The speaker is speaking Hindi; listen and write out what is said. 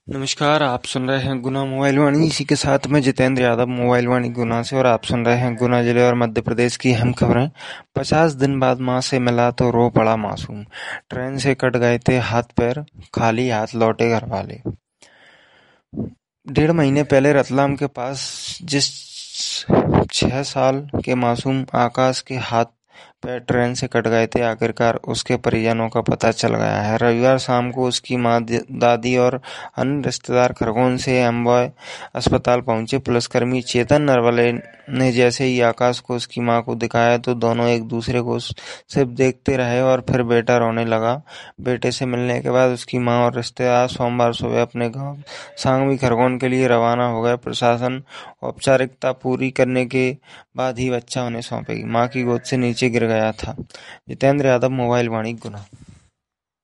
नमस्कार, आप सुन रहे हैं गुना मोबाइल वाणी। इसी के साथ में जितेंद्र यादव मोबाइल वाणी गुना से, और आप सुन रहे हैं गुना जिले और मध्य प्रदेश की अहम खबरें। 50 दिन बाद मां से मिला तो रो पड़ा मासूम। ट्रेन से कट गए थे हाथ पैर, खाली हाथ लौटे घर वाले। 1.5 महीने पहले रतलाम के पास जिस 6 साल के मासूम आकाश के हाथ पैर ट्रेन से कट गए थे, आखिरकार उसके परिजनों का पता चल गया है। रविवार शाम को उसकी मां, दादी और अन्य रिश्तेदार खरगोन से एम्बॉय अस्पताल पहुंचे। पुलिसकर्मी चेतन नरवले ने जैसे ही आकाश को उसकी मां को दिखाया तो दोनों एक दूसरे को सिर्फ देखते रहे, और फिर बेटा रोने लगा। बेटे से मिलने के बाद उसकी मां और रिश्तेदार सोमवार सुबह अपने गांव सांगवी खरगोन के लिए रवाना हो गए। प्रशासन औपचारिकता पूरी करने के बाद ही बच्चा उन्हें सौंपेगी। मां की गोद से नीचे गिर गया था। जितेंद्र यादव, मोबाइल वाणी, गुना।